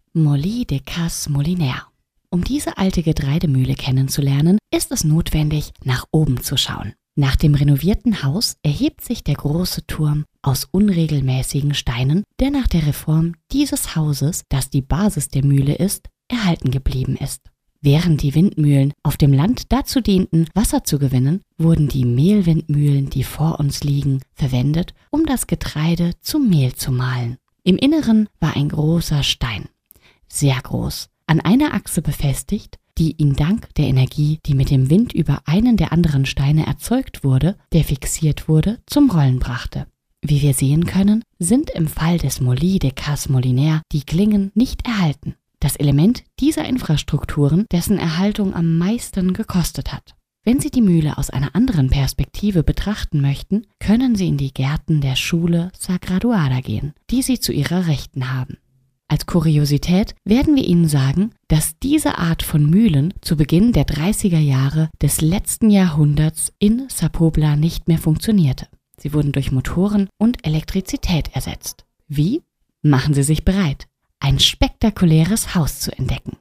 Molí de Cas Moliner. Um diese alte Getreidemühle kennenzulernen, ist es notwendig, nach oben zu schauen. Nach dem renovierten Haus erhebt sich der große Turm aus unregelmäßigen Steinen, der nach der Reform dieses Hauses, das die Basis der Mühle ist, erhalten geblieben ist. Während die Windmühlen auf dem Land dazu dienten, Wasser zu gewinnen, wurden die Mehlwindmühlen, die vor uns liegen, verwendet, um das Getreide zu Mehl zu mahlen. Im Inneren war ein großer Stein, sehr groß, an einer Achse befestigt, die ihn dank der Energie, die mit dem Wind über einen der anderen Steine erzeugt wurde, der fixiert wurde, zum Rollen brachte. Wie wir sehen können, sind im Fall des Molí de Cas Moliner die Klingen nicht erhalten. Das Element dieser Infrastrukturen, dessen Erhaltung am meisten gekostet hat. Wenn Sie die Mühle aus einer anderen Perspektive betrachten möchten, können Sie in die Gärten der Schule Sa Graduada gehen, die Sie zu Ihrer Rechten haben. Als Kuriosität werden wir Ihnen sagen, dass diese Art von Mühlen zu Beginn der 30er Jahre des letzten Jahrhunderts in Sa Pobla nicht mehr funktionierte. Sie wurden durch Motoren und Elektrizität ersetzt. Wie? Machen Sie sich bereit, ein spektakuläres Haus zu entdecken.